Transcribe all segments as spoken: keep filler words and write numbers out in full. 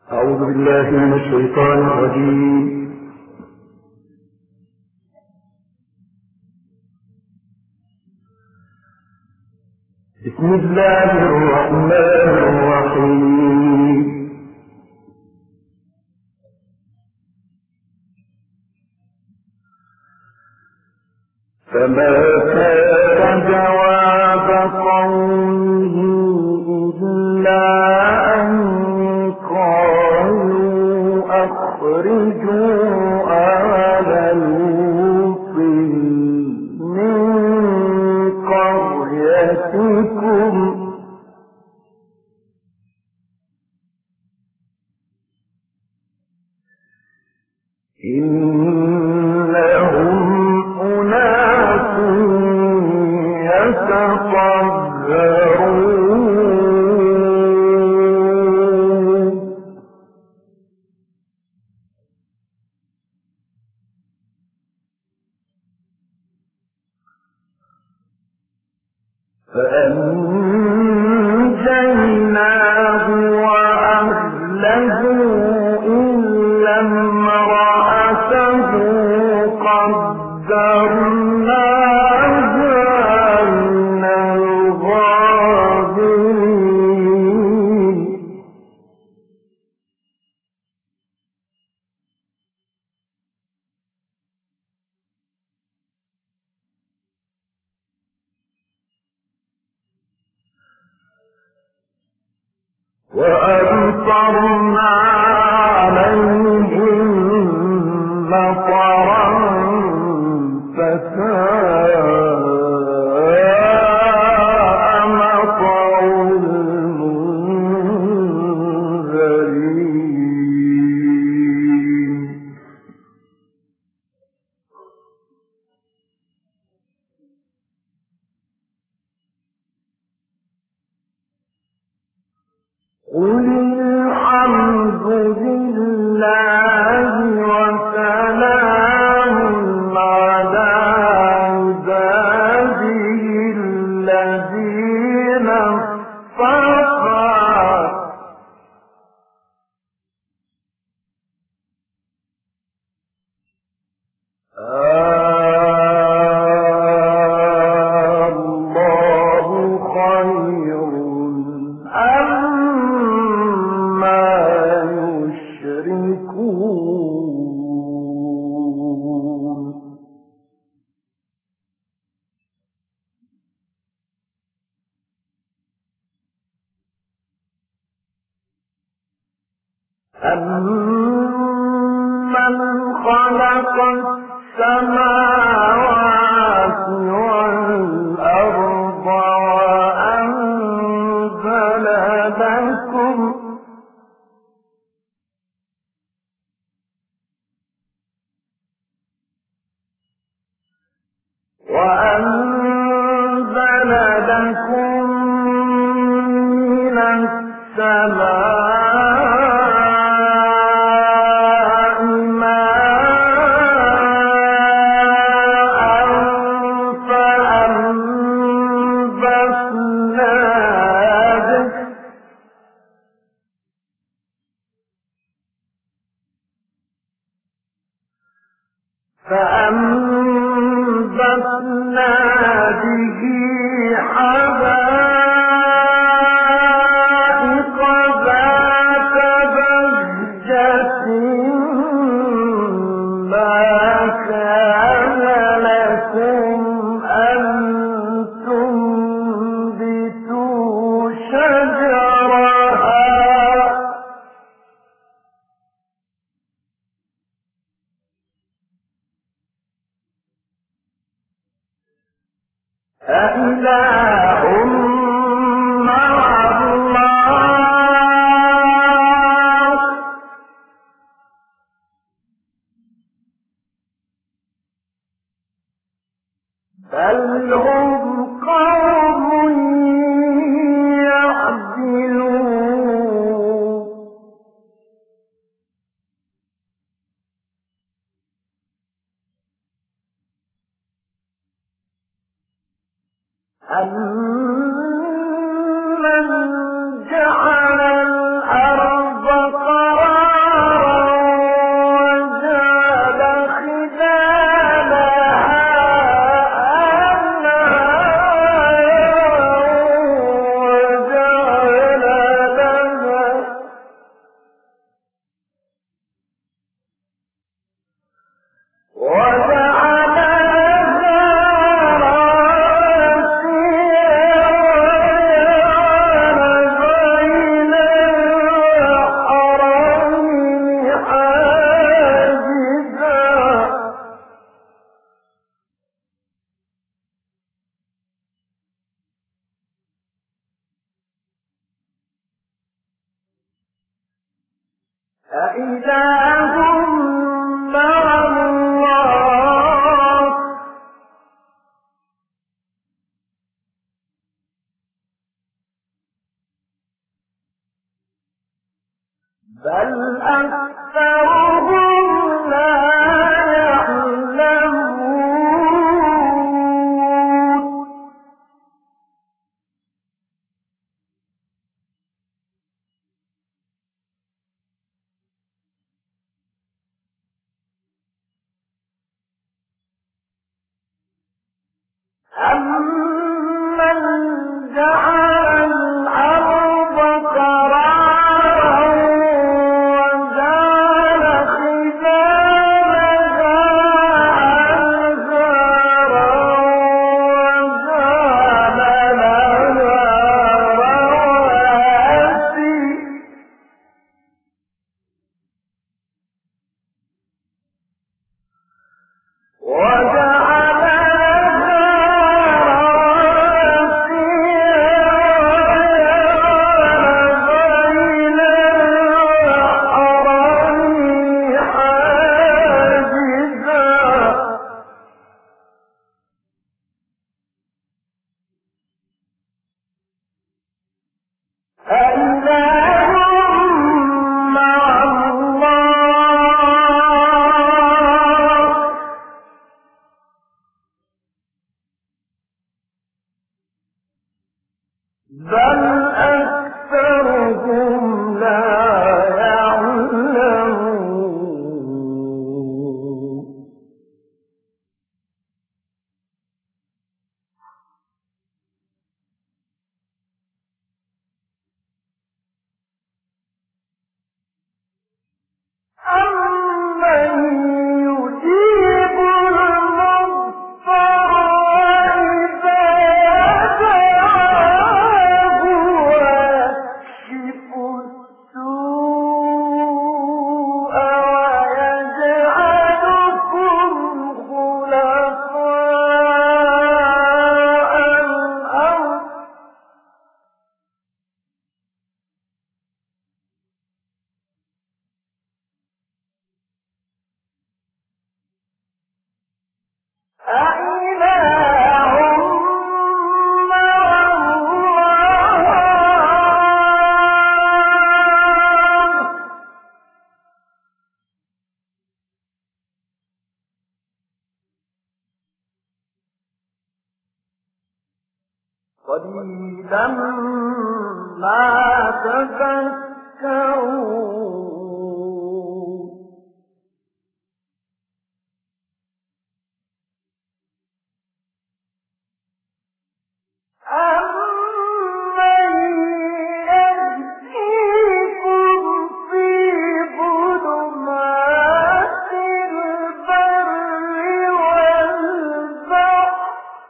أعوذ بالله من الشيطان الرجيم. بسم الله الرحمن الرحيم. فما كان جواب قومه إلا أن قالوا أخرجوا آل لوط من قريتكم إنهم أناس يتطهرون. فأنجيناه وأهله إلا امرأته قدرناها من الغابرين. وأمطرنا عليهم مطرا فساء مطر المنذرين. قل الحمد لله وسلام على عباده الذين اصطفى. الله خير أما يشركون. أَمَّنْ خَلَقَ السَّمَاوَاتِ وَالْأَرْضَ وَأَنزَلَ لَكُمْ وَأَنزَلَ لَكُم مِّنَ السَّمَاءِ مَاءً فَأَنبَتْنَا بِهِ فأنبتنا به حدائق ذات بهجة ما كان لكم أن تنبتوا شجرها أإله مع الله بل هم قوم يعدلون. أَمَّنْ جَعَلَ الْأَرْضَ قَرَارًا أإله مع الله بل أكثرهم لا يعلمون أَمَّنْ جَعَلَ الْأَرْضَ قَرَارًا وَجَعَلَ خِلَالَهَا أَنْهَارًا وَجَعَلَ لَهَا رَوَاسِيَ وَجَعَلَ أإله مع الله بل أكثرهم لا يعلمون أَمَّن يُجِيبُ الْمُضْطَرَّ إِذَا دَعَاهُ وَيَكْشِفُ السُّوءَ وَيَجْعَلُكُمْ خُلَفَاءَ الْأَرْضِ أإله مع الله قليلا ما تذكرون أَمَّن يَهْدِيكُمْ فِي ظُلُمَاتِ الْبَرِّ وَالْبَحْرِ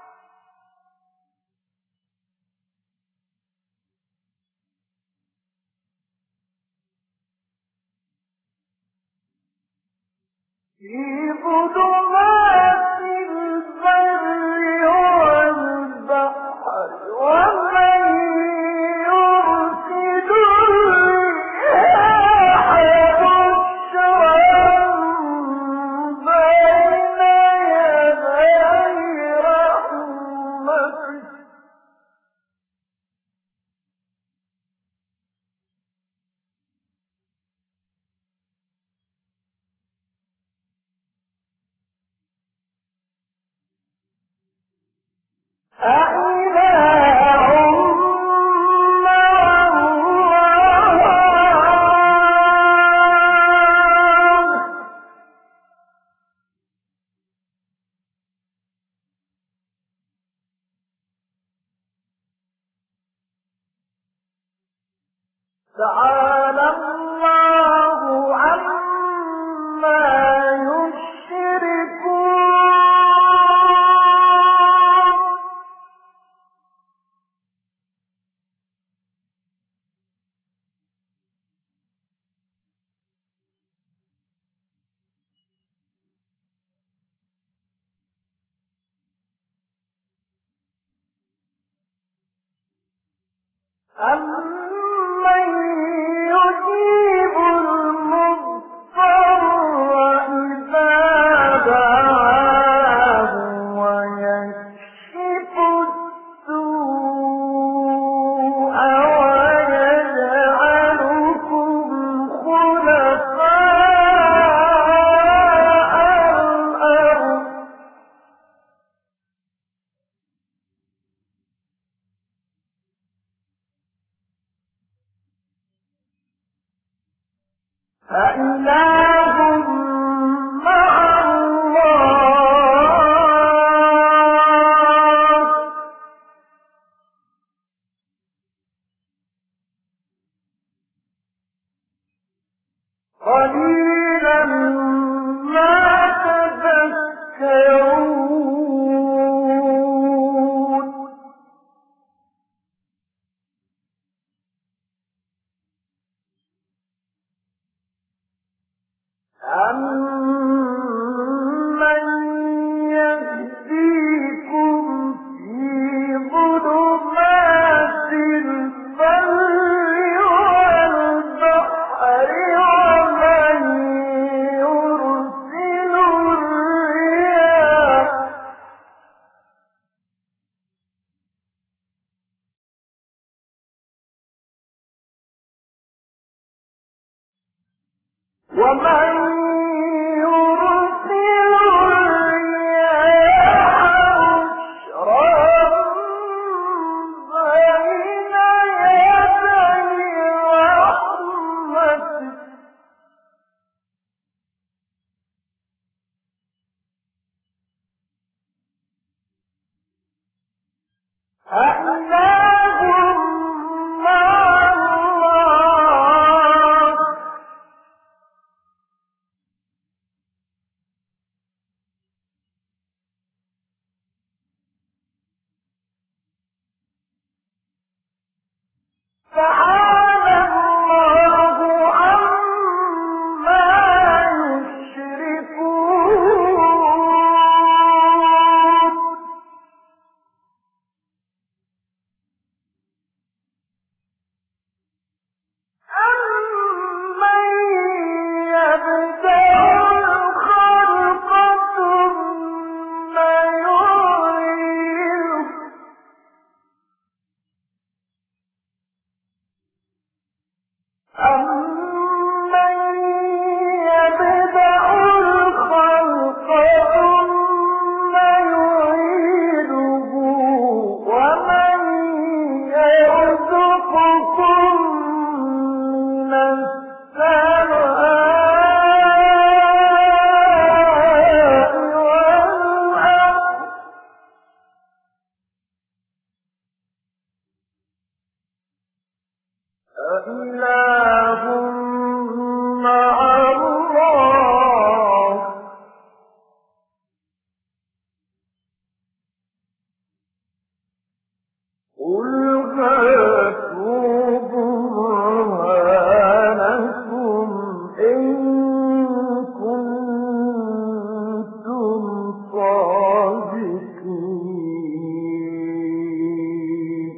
في ظُلُمَاتِ الْبَرِّ وَالْبَحْرِ وَمَن يُرْسِلِ الرِّيَاحَ بُشْرًا بَيْنَ يَدَيْ رَحْمَتِهِ أإله مع الله تعالى الله عما يشركون أَمَّن يُجِيبُ الْمُضْطَرَّ أإله مع الله قليلا ما تذكرون أَمَّن يَهْدِيكُمْ فِي ظُلُمَاتِ الْبَرِّ وَالْبَحْرِ وَمَن يُرْسِلُ الرِّيَاحَ وَمَن يُرْسِلُ الرِّيَاحَ بُشْرًا بَيْنَ يَدَيْ رَحْمَتِهِ أإله مع الله تعالى الله عما يشركون أَمَّن يَبْدَأُ الْخَلْقَ ثُمَّ يُعِيدُهُ أَمَّن يَبْدَأُ الْخَلْقَ ثُمَّ يُعِيدُهُ وَمَن يَرْزُقكُّم مِّنَ السَّمَاءِ وَالْأَرْضِ أإله مع الله قُلْ هَاتُوا بُرْهَانَكُمْ إِن كُنتُمْ صَادِقِينَ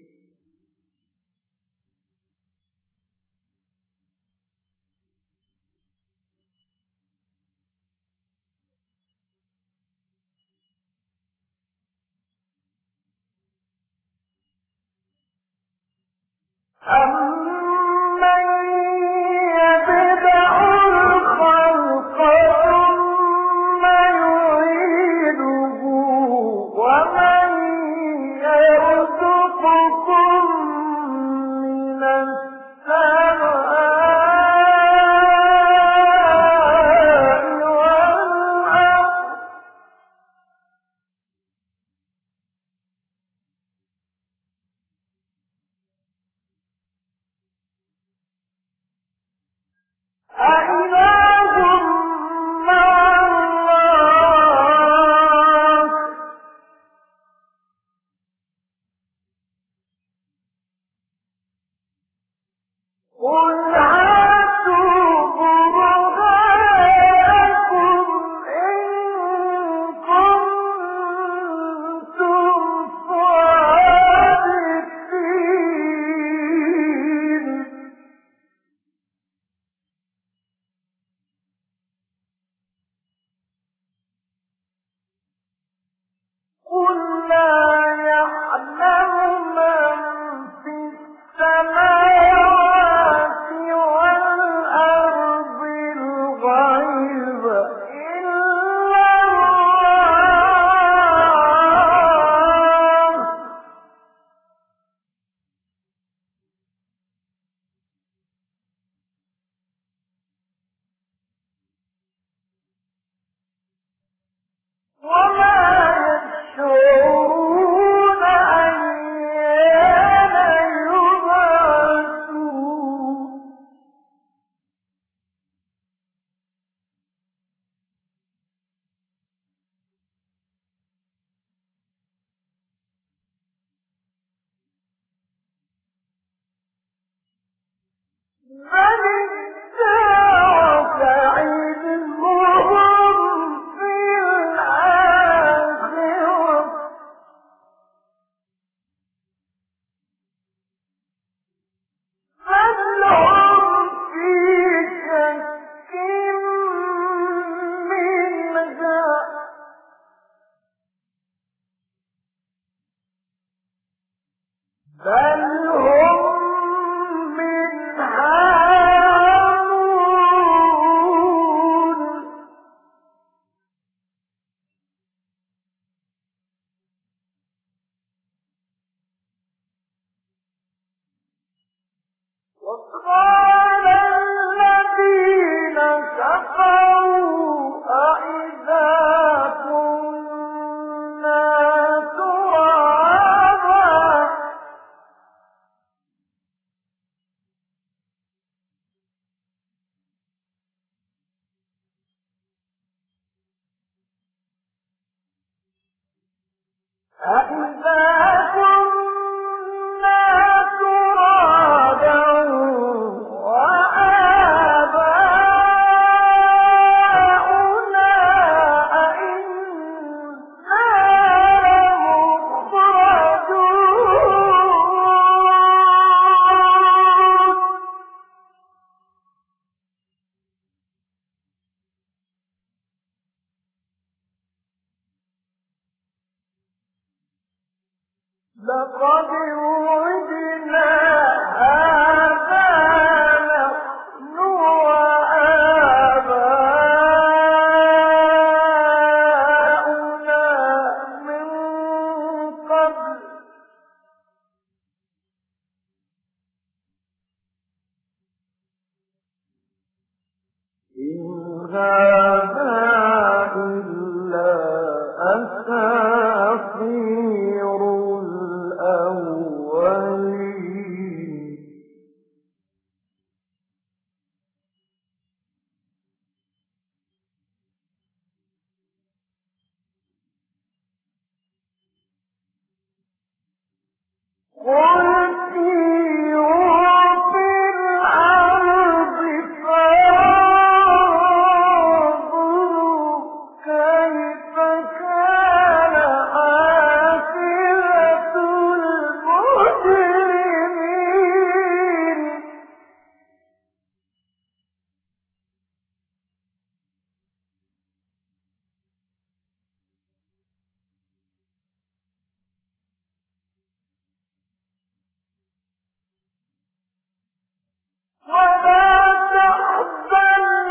أَمَّن يَبْدَأُ الْخَلْقَ ثُمَّ يُعِيدُهُ وَمَن يَرْزُقكُّم مِّنَ السَّمَاءِ وَالْأَرْضِ لقد وعدنا هذا نحن وآباؤنا من قبل إن هذا إلا أساطير الأولين. قل سيروا في الأرض فانظروا كيف كان عاقبة المجرمين. ولا تحزن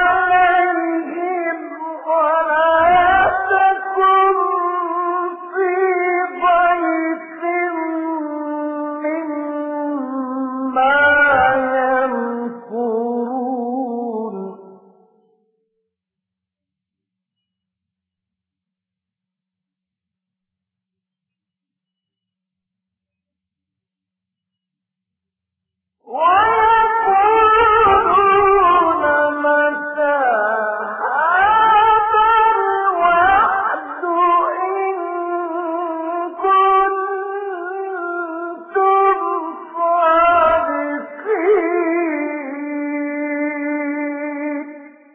عليهم ولا تكن في ضيق مما يمكرون. ويقولون متى هذا الوعد إن كنتم صادقين.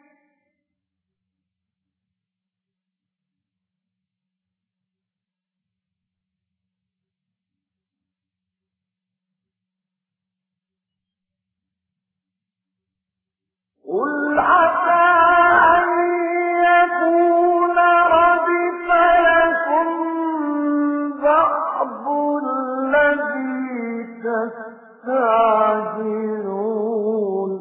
قل عسى أن يكون ردف لكم بعض الذي تستعجلون.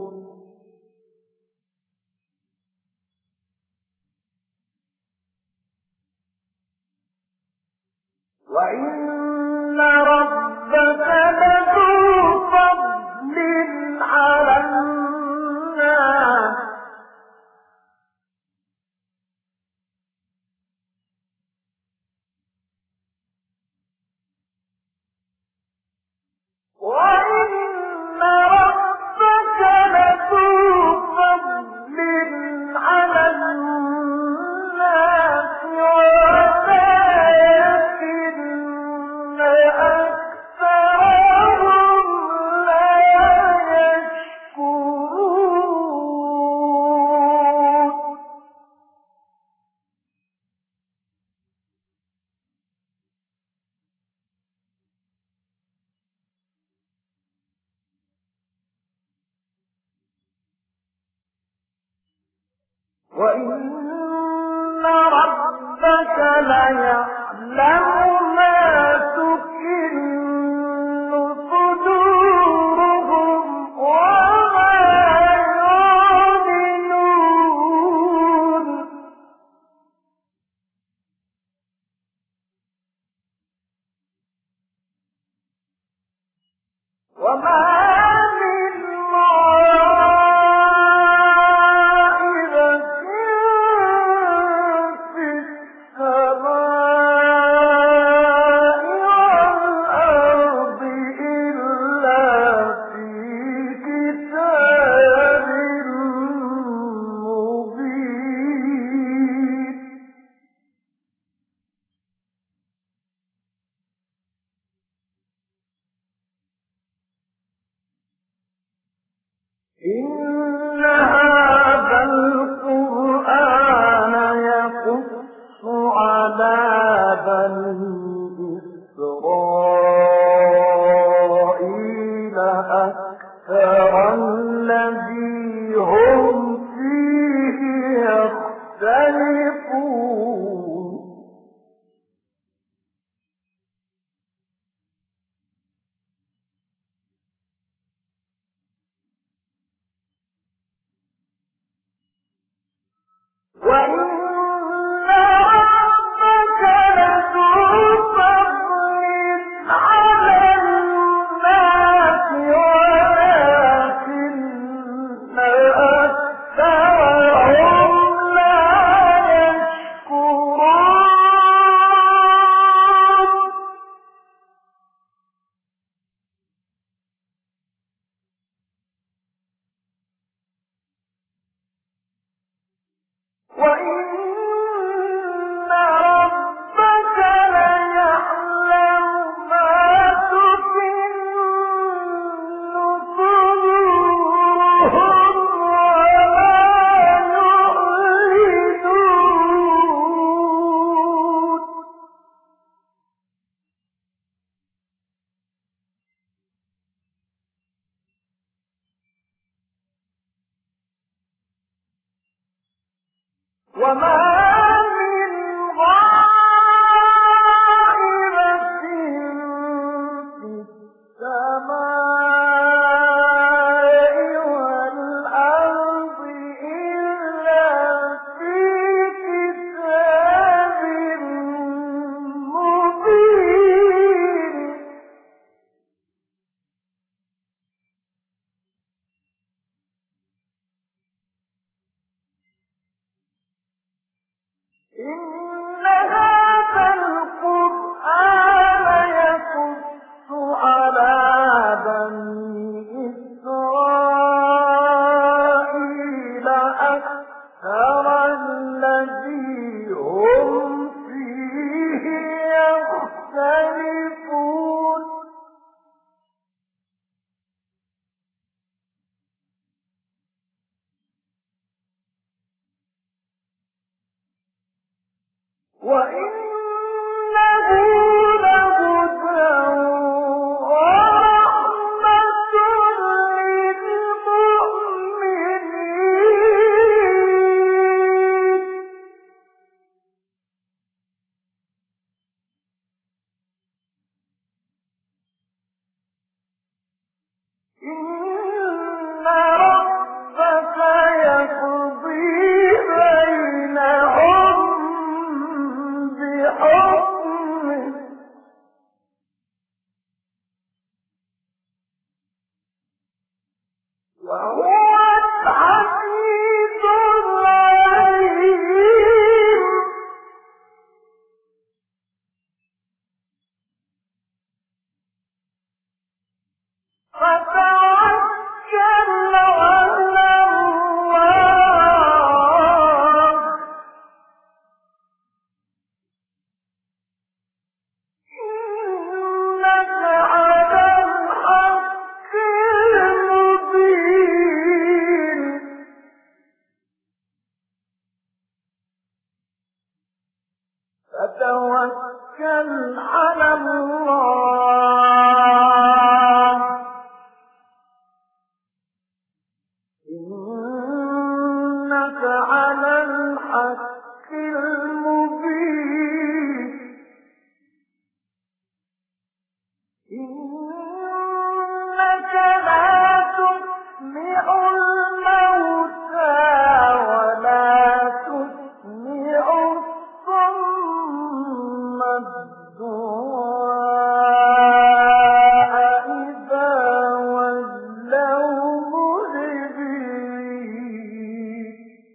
وإن ربك لذو فضل على الناس وإن ربك لذو فضل على الناس ولكن أكثرهم لا يشكرون. وإن ربك ليعلم ما تكن صدورهم وما يعلنون. وما من غائبة في السماء هم فيه يختلفون وإن ربك لذو فضل على الناس ولكن أكثرهم لا يشكرون وإن ربك ليعلم ما تكن صدورهم وما يعلنون وما من غائبة في السماء والأرض إلا في كتاب مبين إن هذا القرآن يقص على بني إسرائيل أكثر الذي هم فيه يختلفون وإنه لهدى ورحمة للمؤمنين إن ربك يقضي بينهم بحكمه وهو العزيز العليم فتوكل على الله إنك على الحق المبين فتوكل على الله إنك على الحق المبين إنك لا تسمع الموتى ولا تسمع الصم الدعاء إذا ولوا مدبرين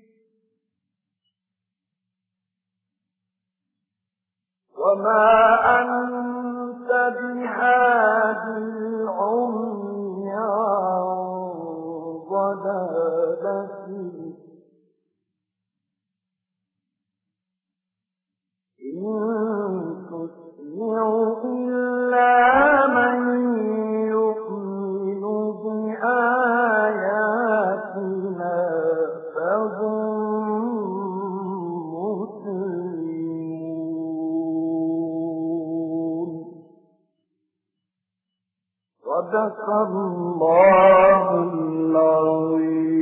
وما أنت بهاد العمي عن ضلالتهم إن تسمع إلا من يؤمن بآياتنا فهم مسلمون صدق الله العظيم.